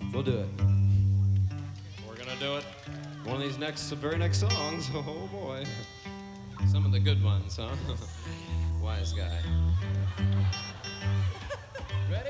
We'll do it. We're gonna do it. One of these very next songs. Oh boy. Some of the good ones, huh? Wise guy. Ready?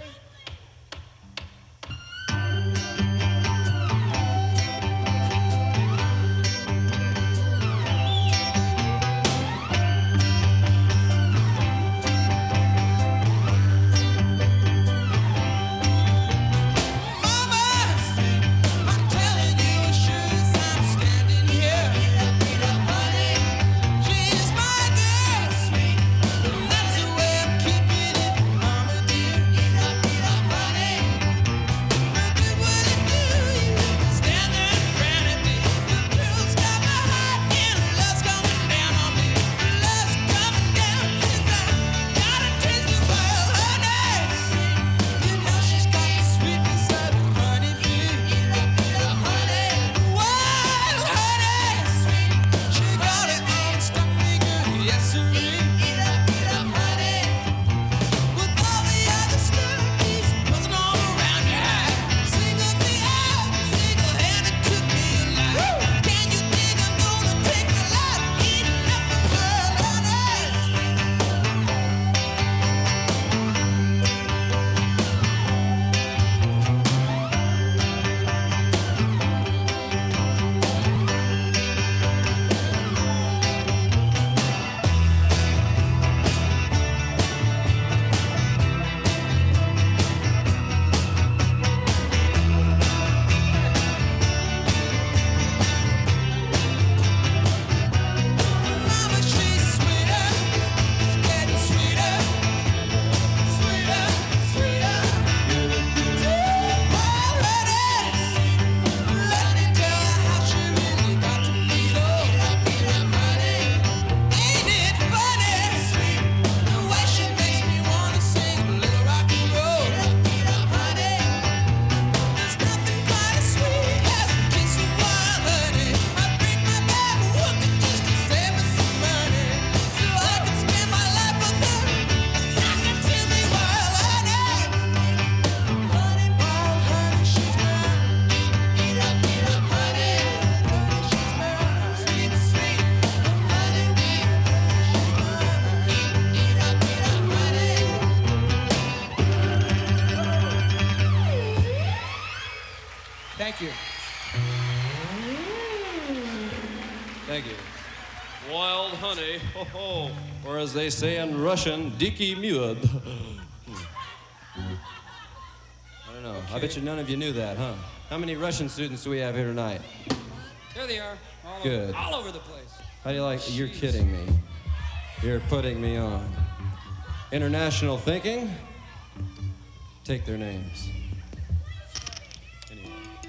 Thank you. Thank you. Wild honey, ho ho, or as they say in Russian, diki miud. I don't know. Okay. I bet you none of you knew that, huh? How many Russian students do we have here tonight? There they are. Good. All over the place. How do you like? You're Jeez. kidding me. You're putting me on. International thinking. Take their names.